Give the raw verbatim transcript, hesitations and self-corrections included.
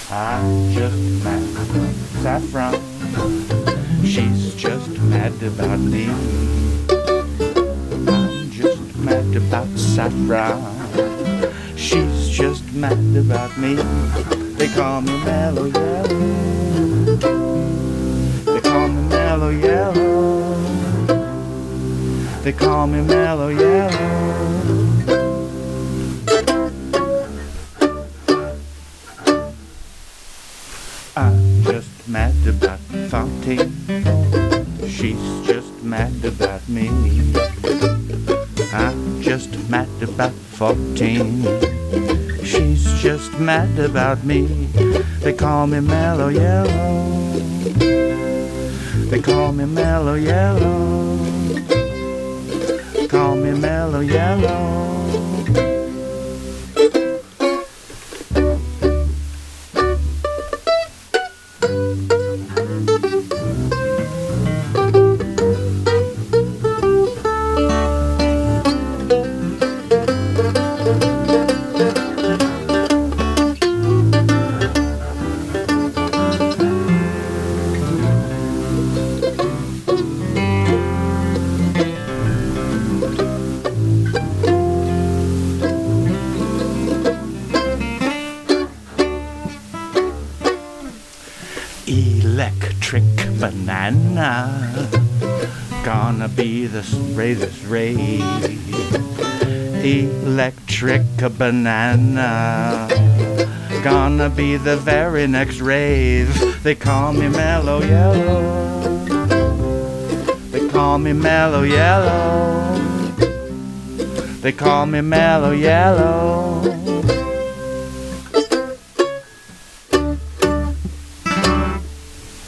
I'm just mad about Saffron. She's just mad about me. I'm just mad about Saffron. She's just mad about me. They call me Mellow Yellow. They call me Mellow Yellow. They call me Mellow Yellow. I'm just mad about Fontaine. She's just mad about me. I'm just mad about fourteen. She's just mad about me. They call me Mellow Yellow. They call me Mellow Yellow. Call me Mellow Yellow. Electric banana, gonna be the razor's rave. Electric banana, gonna be the very next rave. They call me Mellow Yellow. They call me Mellow Yellow. They call me Mellow Yellow.